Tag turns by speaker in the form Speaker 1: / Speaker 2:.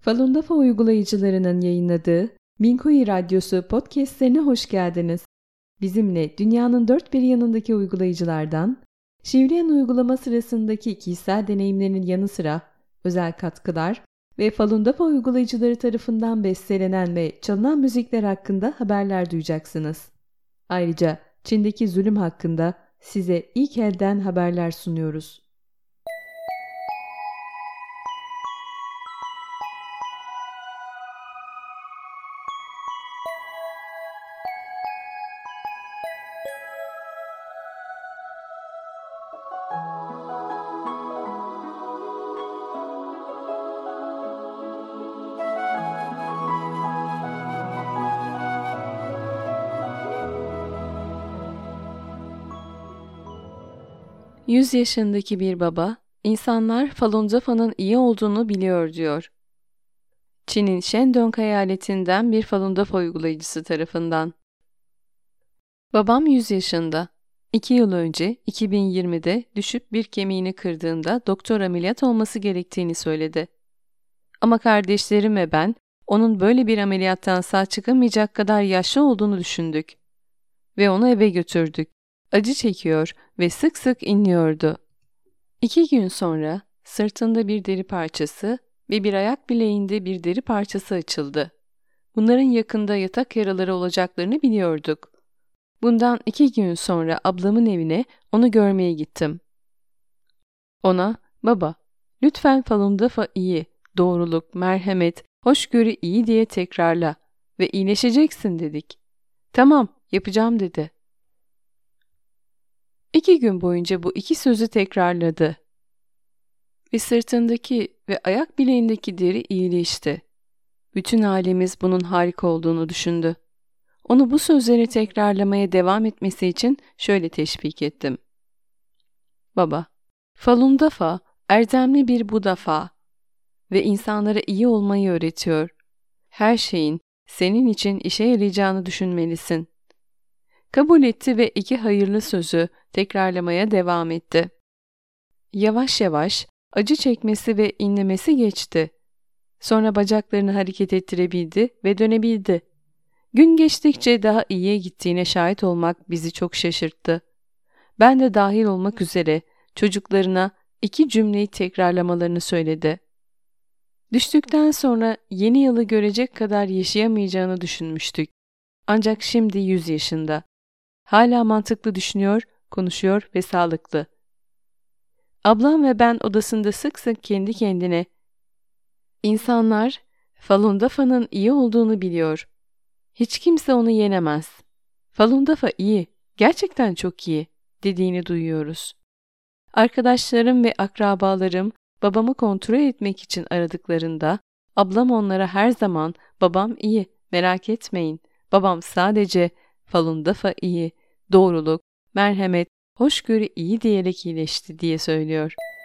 Speaker 1: Falun Dafa uygulayıcılarının yayınladığı Minkuyi Radyosu podcastlerine hoş geldiniz. Bizimle dünyanın dört bir yanındaki uygulayıcılardan, Şivriyen uygulama sırasındaki kişisel deneyimlerinin yanı sıra özel katkılar ve Falun Dafa uygulayıcıları tarafından bestelenen ve çalınan müzikler hakkında haberler duyacaksınız. Ayrıca Çin'deki zulüm hakkında size ilk elden haberler sunuyoruz. "100 yaşındaki bir baba, insanlar Falun Dafa'nın iyi olduğunu biliyor diyor." Çin'in Shandong eyaletinden bir Falun Dafa uygulayıcısı tarafından. Babam 100 yaşında. 2 yıl önce 2020'de düşüp bir kemiğini kırdığında doktor ameliyat olması gerektiğini söyledi. Ama kardeşlerim ve ben onun böyle bir ameliyattan sağ çıkamayacak kadar yaşlı olduğunu düşündük. Ve onu eve götürdük. Acı çekiyor ve sık sık inliyordu. 2 gün sonra sırtında bir deri parçası ve bir ayak bileğinde bir deri parçası açıldı. Bunların yakında yatak yaraları olacaklarını biliyorduk. Bundan 2 gün sonra ablamın evine onu görmeye gittim. Ona, "Baba, lütfen Falun Dafa iyi, doğruluk, merhamet, hoşgörü iyi diye tekrarla ve iyileşeceksin," dedik. "Tamam, yapacağım," dedi. 2 gün boyunca bu iki sözü tekrarladı. Ve sırtındaki ve ayak bileğindeki deri iyileşti. Bütün ailemiz bunun harika olduğunu düşündü. Onu bu sözleri tekrarlamaya devam etmesi için şöyle teşvik ettim. "Baba, Falun Dafa erdemli bir Budafa ve insanlara iyi olmayı öğretiyor. Her şeyin senin için işe yarayacağını düşünmelisin." Kabul etti ve iki hayırlı sözü tekrarlamaya devam etti. Yavaş yavaş acı çekmesi ve inlemesi geçti. Sonra bacaklarını hareket ettirebildi ve dönebildi. Gün geçtikçe daha iyiye gittiğine şahit olmak bizi çok şaşırttı. Ben de dahil olmak üzere çocuklarına 2 cümleyi tekrarlamalarını söyledi. Düştükten sonra yeni yılı görecek kadar yaşayamayacağını düşünmüştük. Ancak şimdi 100 yaşında. Hala mantıklı düşünüyor, konuşuyor ve sağlıklı. Ablam ve ben odasında sık sık kendi kendine, "İnsanlar Falun Dafa'nın iyi olduğunu biliyor. Hiç kimse onu yenemez. Falun Dafa iyi, gerçekten çok iyi," dediğini duyuyoruz. Arkadaşlarım ve akrabalarım babamı kontrol etmek için aradıklarında, ablam onlara her zaman "Babam iyi, merak etmeyin. Babam sadece Falun Dafa iyi, doğruluk, merhamet, hoşgörü iyi diyerek iyileşti," diye söylüyor.